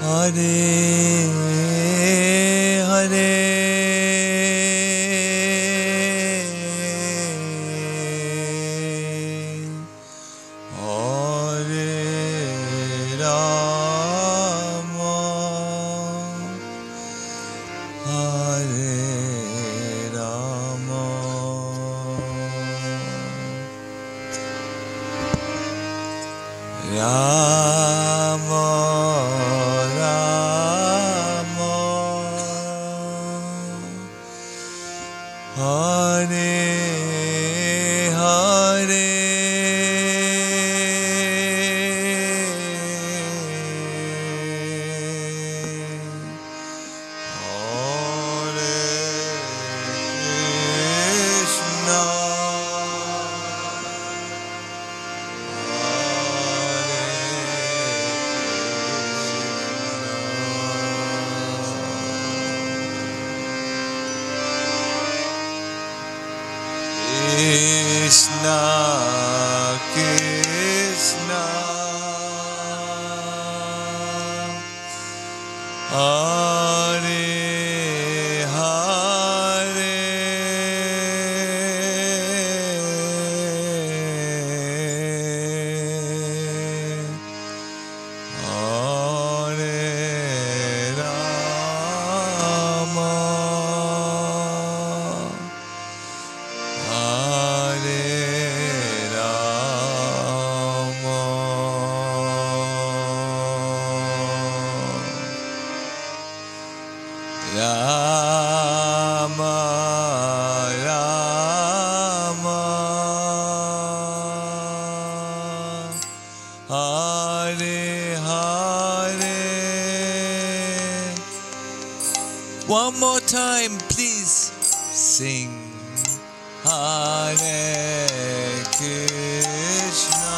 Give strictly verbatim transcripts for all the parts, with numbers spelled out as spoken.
Hare Hare Rama Rama Hare Hare Krishna Krishna Hare Hare Hare Rama Hare Rama Rama Rama Hare Hare. One more time, please sing. Hare Krishna,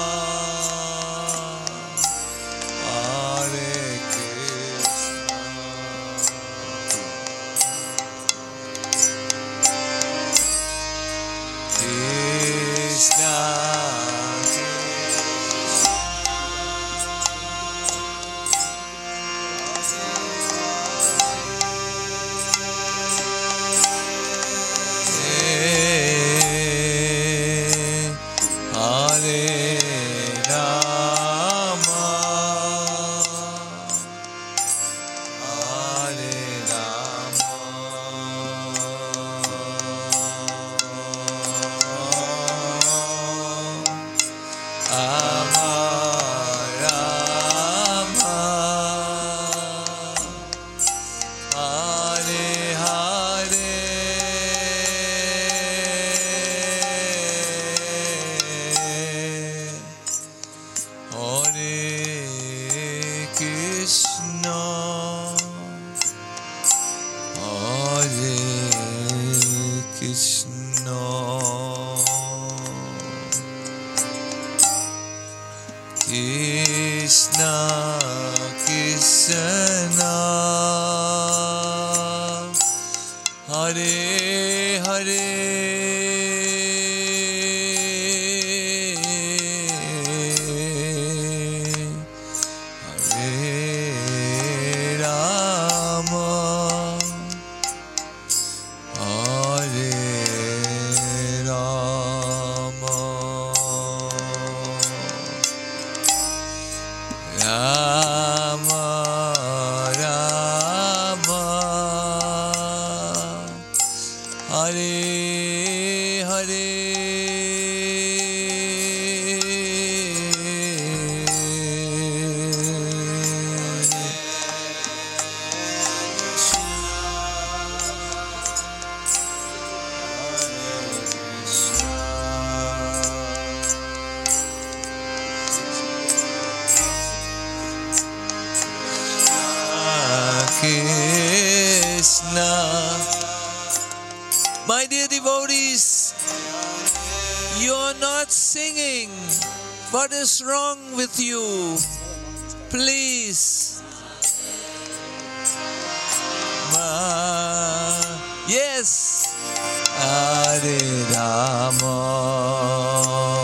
Hare Krishna, Krishna Krishna Krishna Hare Hare Hare Rama Hare Rama Rama Rama Hare Hare Krishna. My dear devotees, you are not singing. What is wrong with you? Please. Ma, yes. Hare Rama.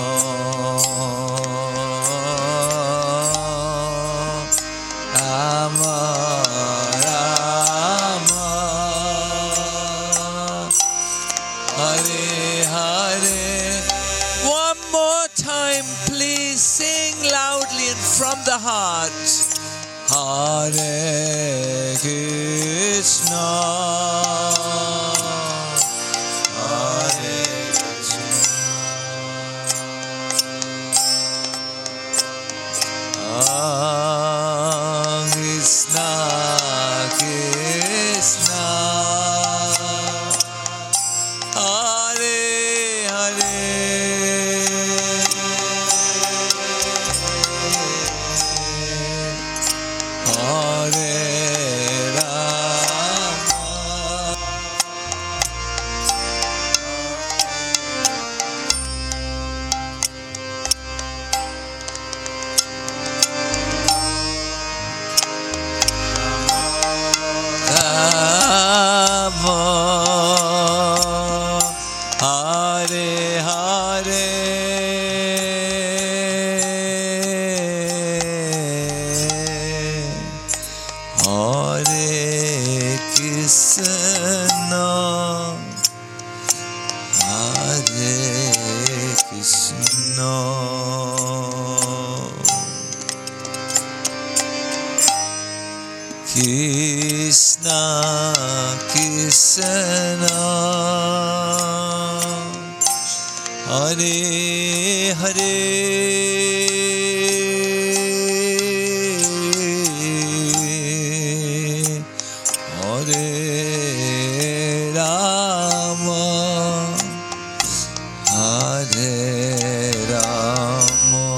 Rama the heart. Hare Krishna, Hare Krishna, Krishna, Hare Hare, Hare Krishna, Krishna, Hare Hare, Hare Rama, Hare Rama,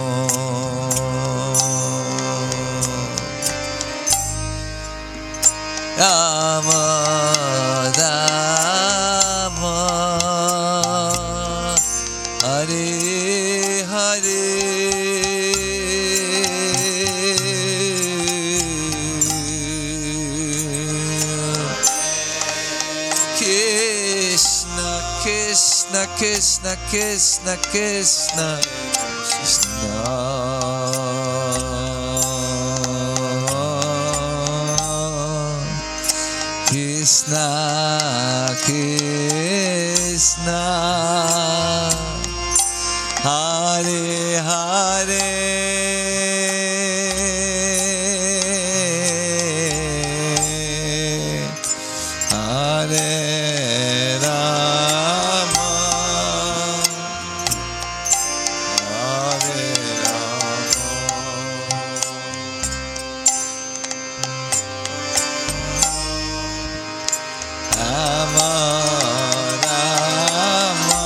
Rama Rama, Hare Hare, Krishna Krishna Krishna Krishna Krishna Krishna, Krishna Krishna, Hare Hare, Hare Rama, Hare Rama, Rama Rama,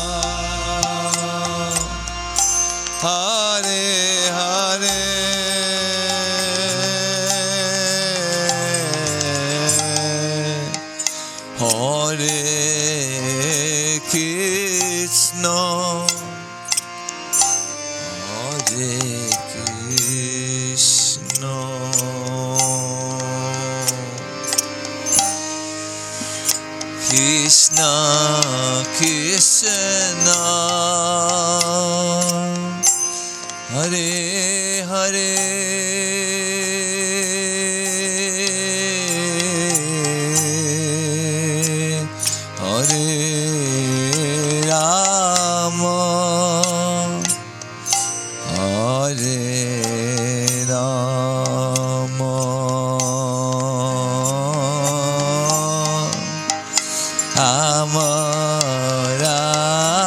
Hare Hare, Hare Krishna, Hare Krishna, Krishna Krishna, Hare Hare, Hare Rama, Hare Rama, Rama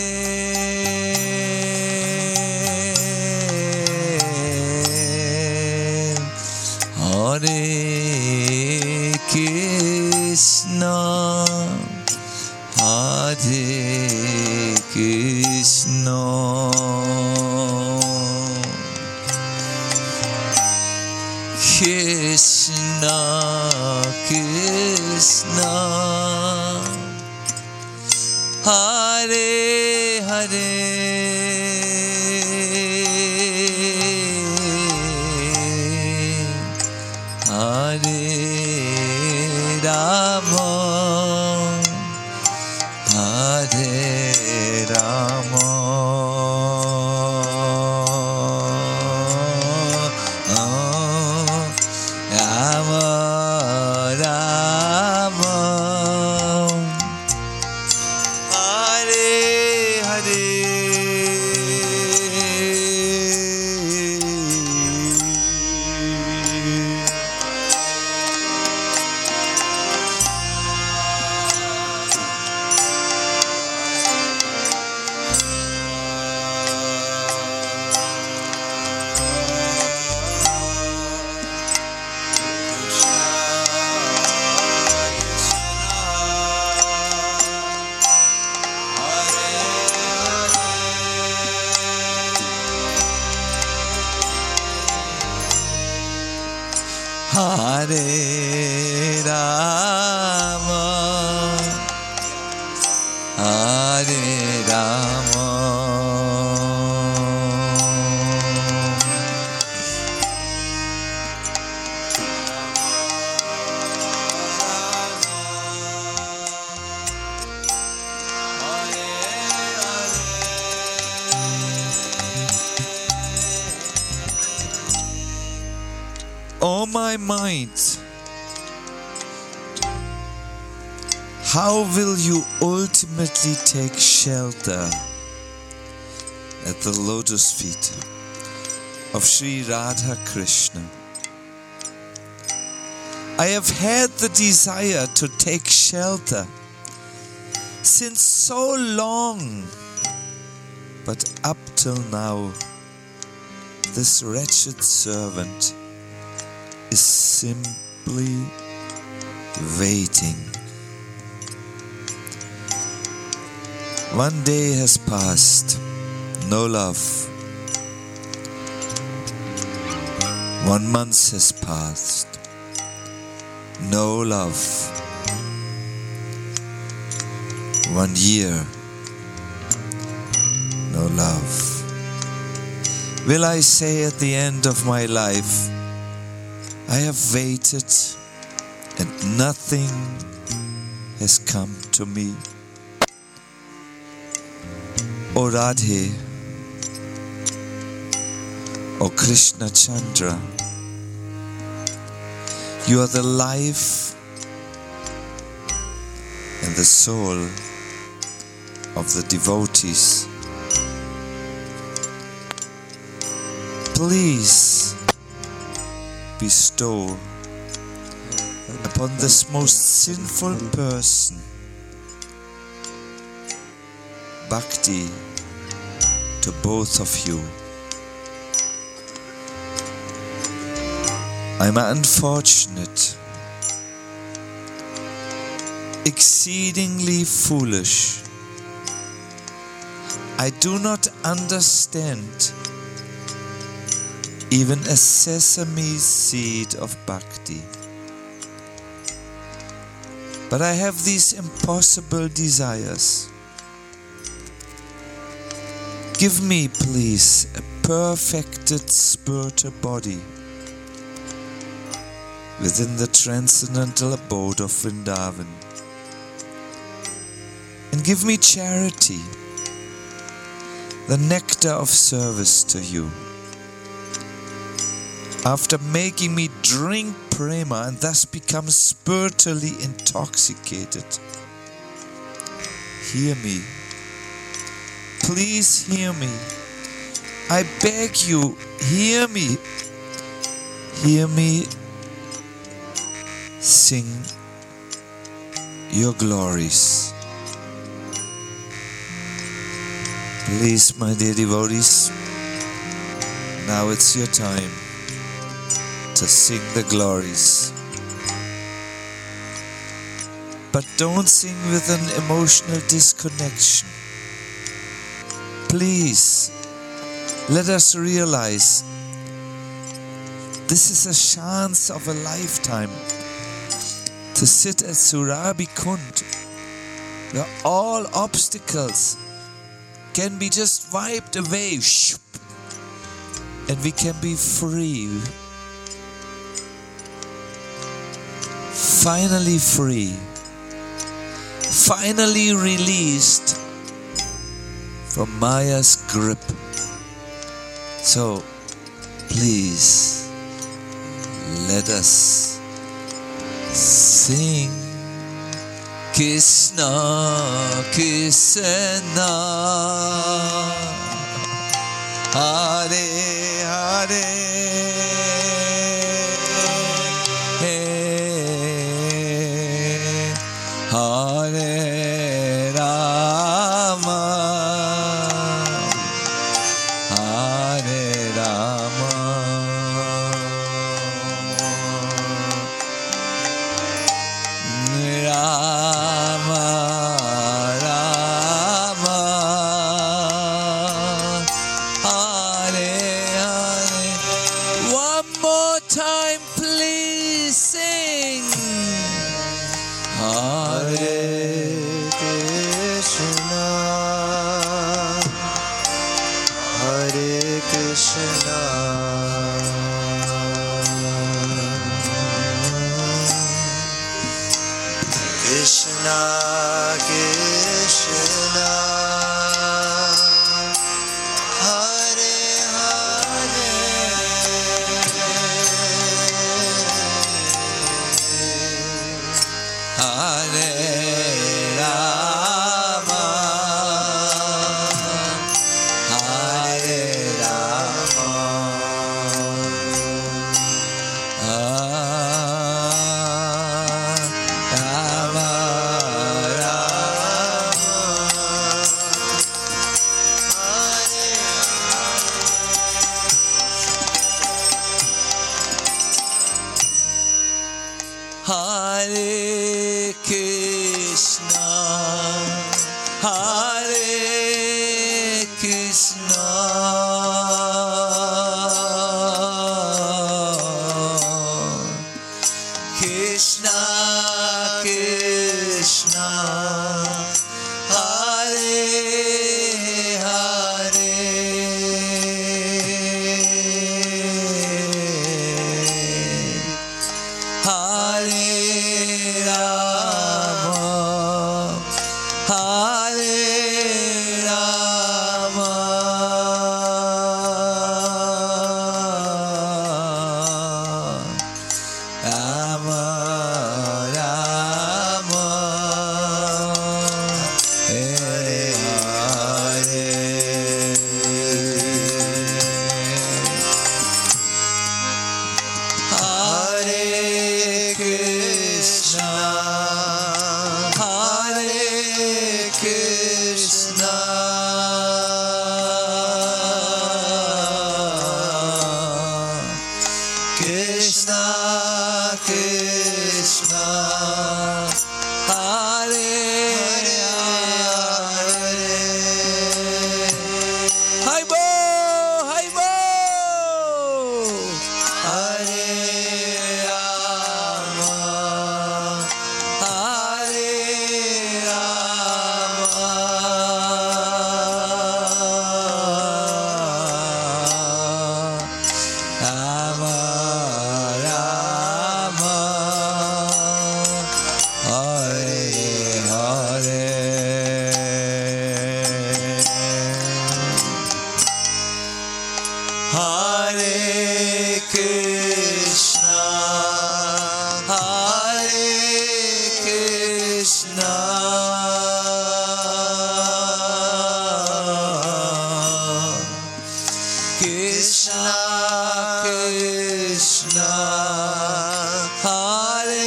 Hare Krishna, Hare Krishna, Krishna Krishna, Hare Hare, Hare Rama, Hare Rama, Rama Rama, Hare Hare. Hare Rama, Hare Rama, O my mind, how will you ultimately take shelter at the lotus feet of Sri Radha Krishna? I have had the desire to take shelter since so long, but up till now, this wretched servant is simply waiting. One day has passed, no love. One month has passed, no love. One year, no love. Will I say at the end of my life, I have waited and nothing has come to me? O Radhe, O Krishna Chandra, you are the life and the soul of the devotees. Please bestow upon this most sinful person bhakti to both of you. I'm unfortunate, exceedingly foolish. I do not understand even a sesame seed of bhakti. But I have these impossible desires. Give me, please, a perfected spiritual body within the transcendental abode of Vrindavan. And give me charity, the nectar of service to you. After making me drink prema and thus become spiritually intoxicated, hear me. Please hear me. I beg you, hear me. Hear me sing your glories. Please, my dear devotees, now it's your time to sing the glories. But don't sing with an emotional disconnection. Please, let us realize this is a chance of a lifetime to sit at Surabhi Kund, where all obstacles can be just wiped away, and we can be free. Finally free. Finally released from Maya's grip. So, please, let us sing Krishna, Krishna, Hare Hare, Hare Rama, Hare Rama, Rama, Rama, Hare Hare. One more time, please sing. Hare Krishna, Hare Krishna, Krishna Krishna, Hare Hare, Hare Rama, Hare Rama, Rama Hare Krishna, Hare Krishna, Krishna Krishna, Hare Hare, Hare Rama, Hare Rama, Rama Rama, Hare Hare. Hare Krishna, Hare Krishna, Krishna Krishna, Hare Hare. Hi Bo, hi Bo. Hare Rama, Hare Rama, Rama Rama, Hare Hare. Hare Krishna, Hare Krishna, Krishna Krishna, Hare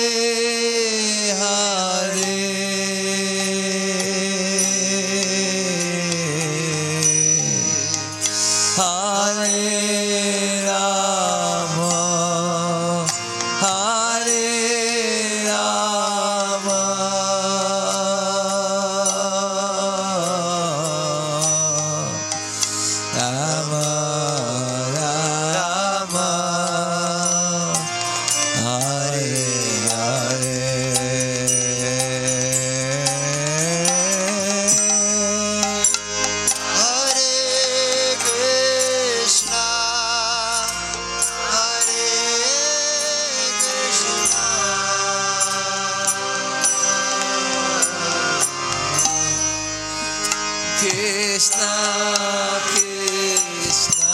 Hare, Krishna, Krishna,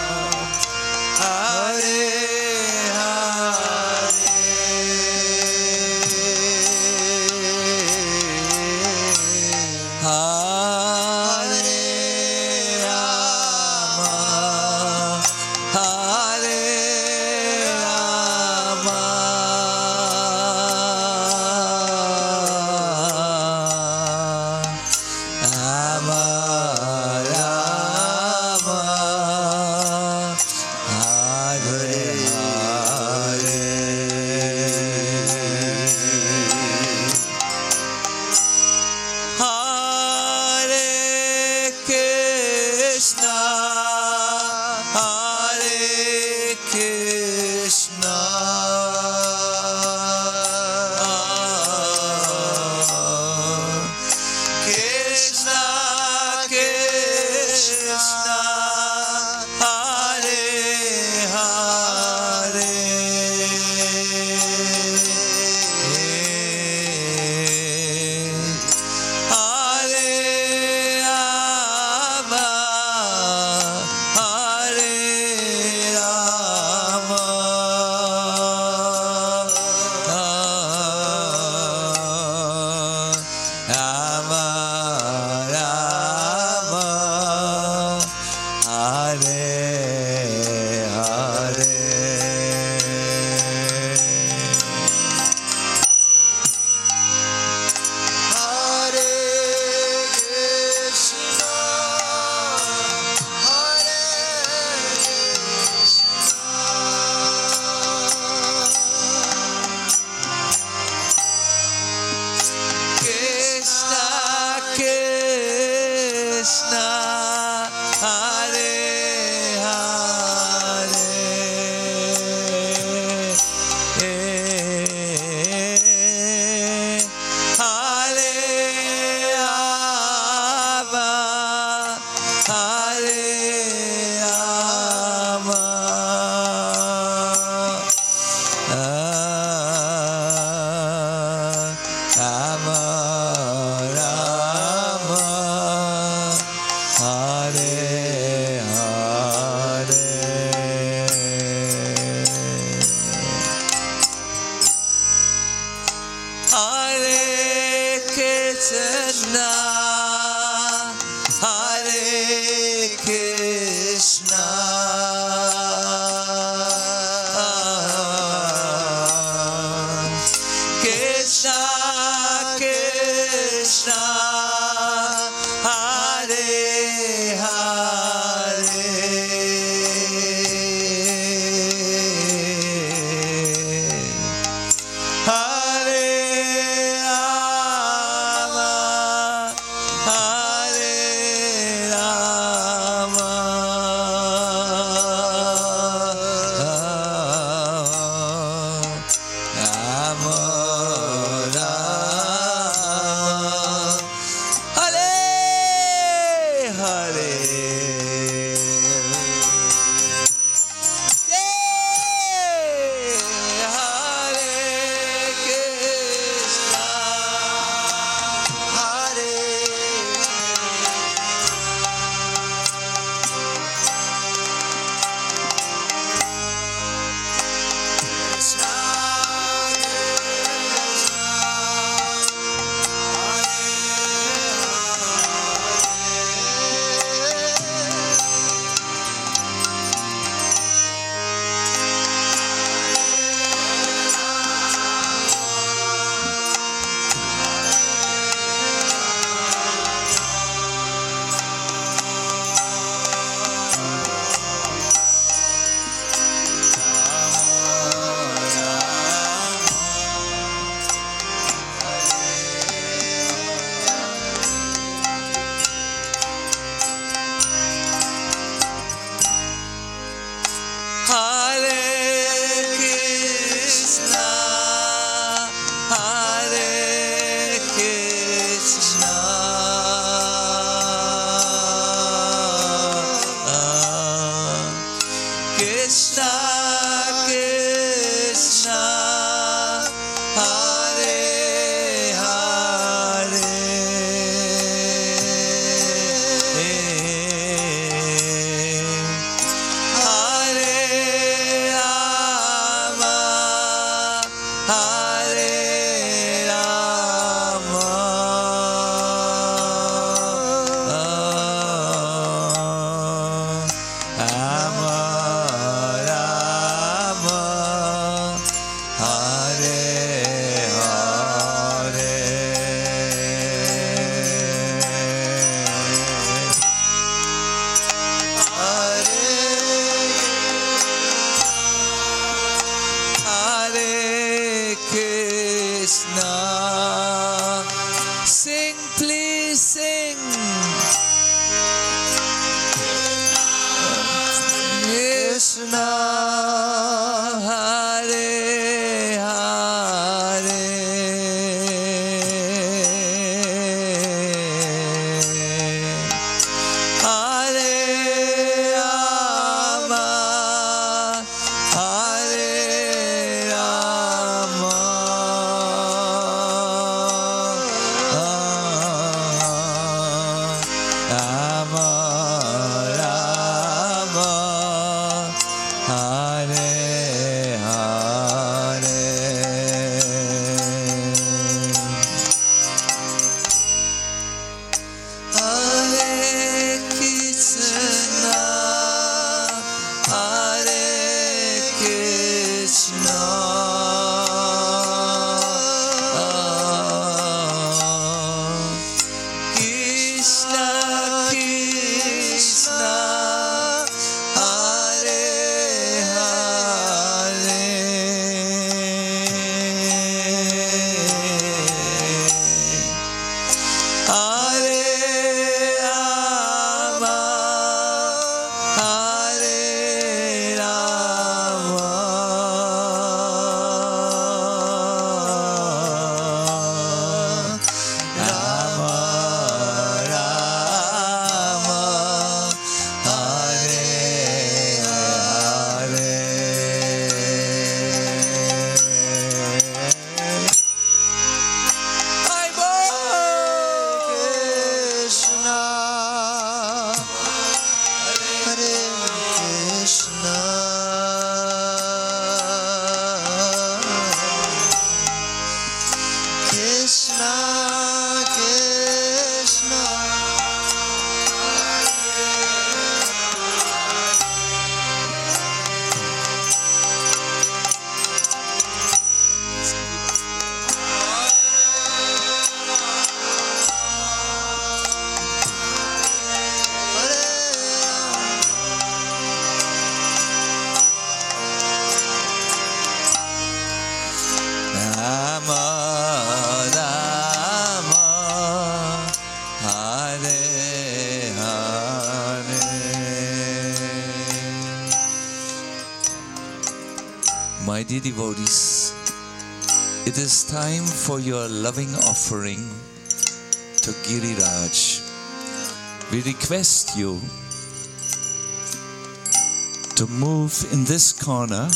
Hare My dear devotees, it is time for your loving offering to Giriraj. We request you to move in this corner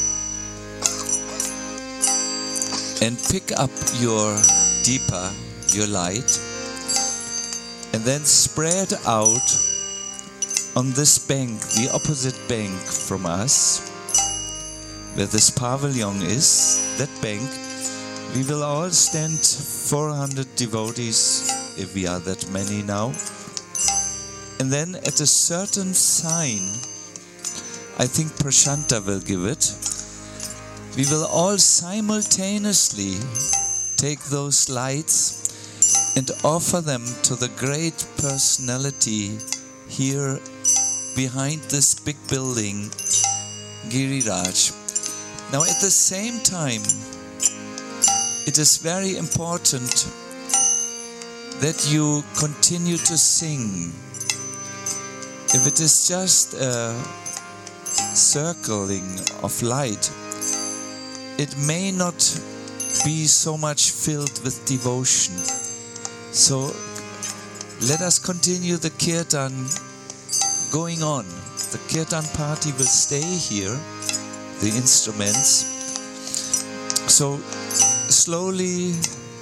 and pick up your deepa, your light, and then spread out on this bank, the opposite bank from us, where this pavilion is, that bank. We will all stand four hundred devotees, if we are that many now. And then at a certain sign, I think Prashanta will give it, we will all simultaneously take those lights and offer them to the great personality here behind this big building, Giriraj. Now at the same time, it is very important that you continue to sing. If it is just a circling of light, it may not be so much filled with devotion. So let us continue the kirtan going on. The kirtan party will stay here, the instruments. So slowly,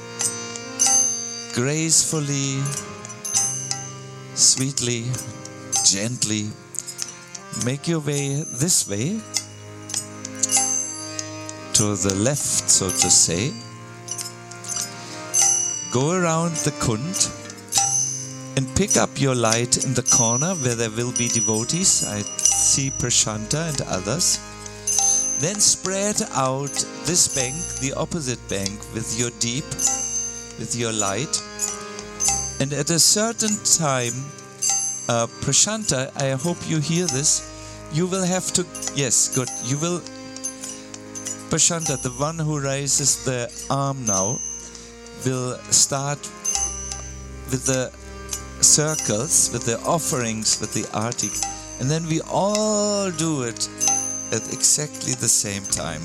gracefully, sweetly, gently, make your way this way, to the left, so to say. Go around the kund and pick up your light in the corner where there will be devotees. I see Prashanta and others. Then spread out this bank, the opposite bank, with your deep, with your light. And at a certain time, uh, Prashanta, I hope you hear this, you will have to, yes, good, you will, Prashanta, the one who raises the arm now, will start with the circles, with the offerings, with the artik, and then we all do it at exactly the same time.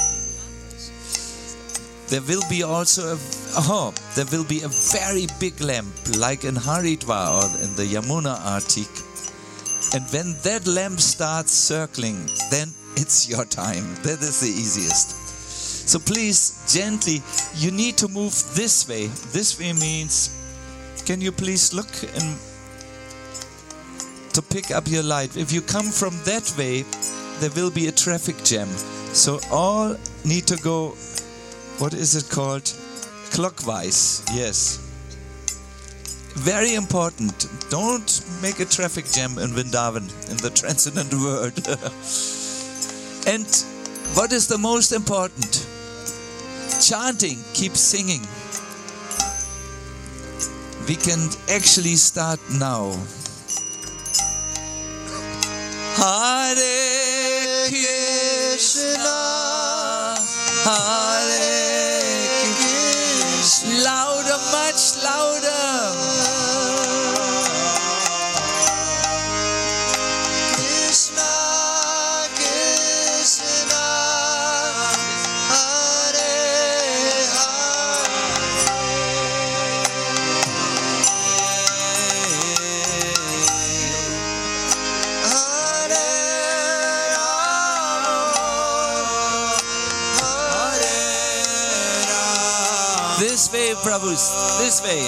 There will be also a, oh, there will be a very big lamp, like in Haridwar or in the Yamuna artik. And when that lamp starts circling, then it's your time. That is the easiest. So please, gently, you need to move this way. This way means, can you please look and to pick up your light? If you come from that way, there will be a traffic jam. So all need to go, what is it called? Clockwise, yes. Very important. Don't make a traffic jam in Vrindavan, in the transcendent world. And what is the most important? Chanting, keep singing. We can actually start now. Hare Krishna, Hare Krishna. Louder, much louder. Krishna, Krishna, Hare This way, Prabhus, this way.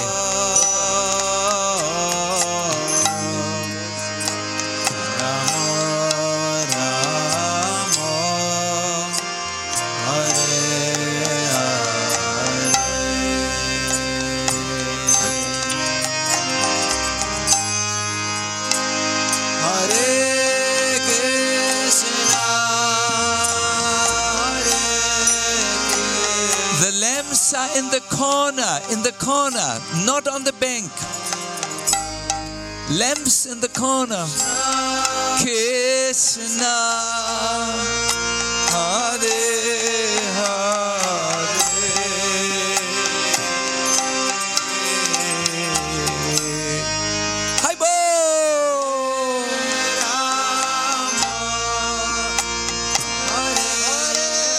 In the corner, in the corner, not on the bank. Lamps in the corner. Krishna, Hare Hare. Hi bo. Hare Hare.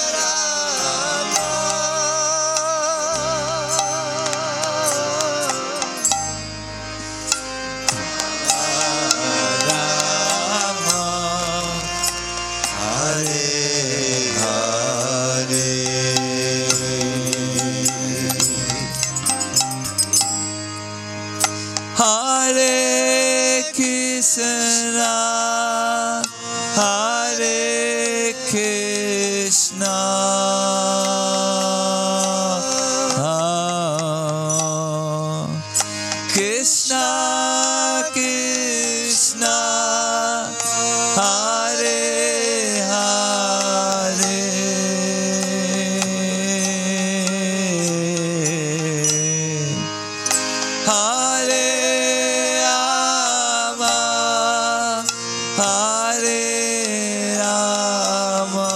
Hare Krishna, Krishna Krishna, Hare Hare, Hare Rama, Hare Rama,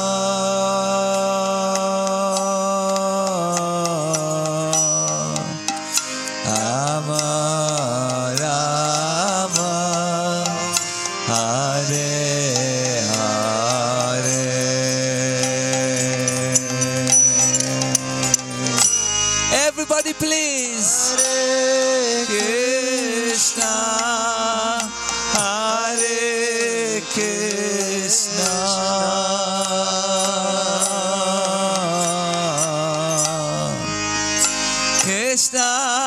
Rama Rama, Hare Hare. Everybody please. Hare Krishna, Hare Krishna, Krishna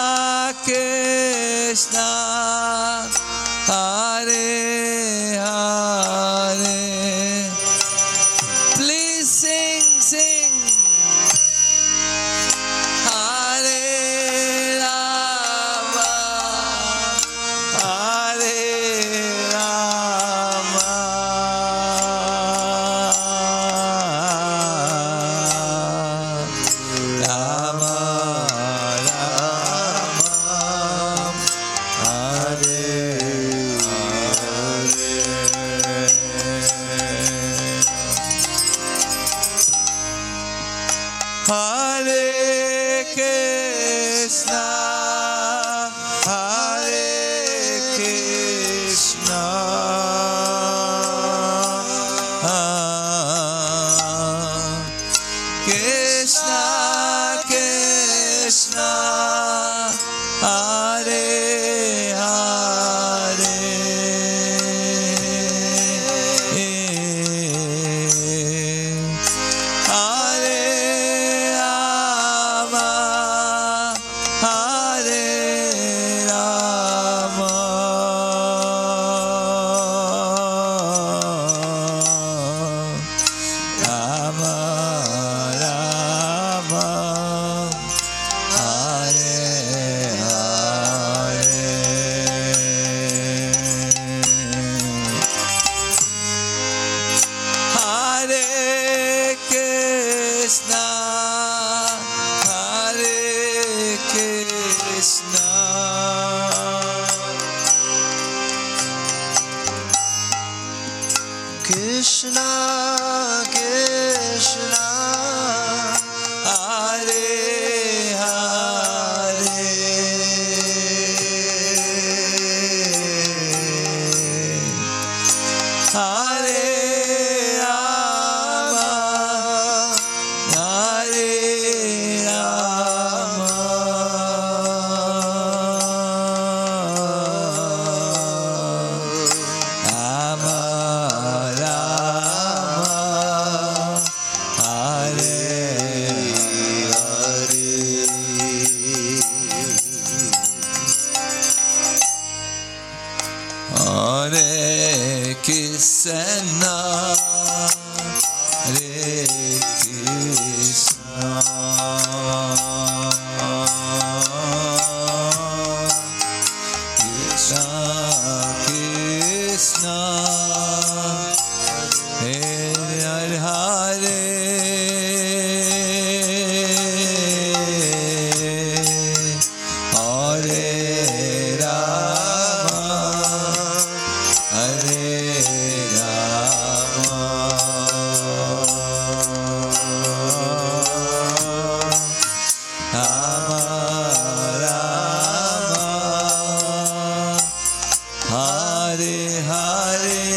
Krishna, Hare Hare. Please sing, sing. Hare Rama, Hare Rama, Rama Rama, Hare Hare Krishna, Hare Krishna, Krishna Krishna, Hare Hare, Hare Rama, Hare Rama, Rama Rama, Hare Hare. Hare Krishna, Hare Krishna, Krishna Krishna, Hare Hare, Hare Rama, Hare Rama, Rama Rama, Hare Hare, Hare Krishna, Hare Krishna, Krishna Krishna, Hare Hare, Hare Rama, Hare Rama, Rama Rama, Hare Hare,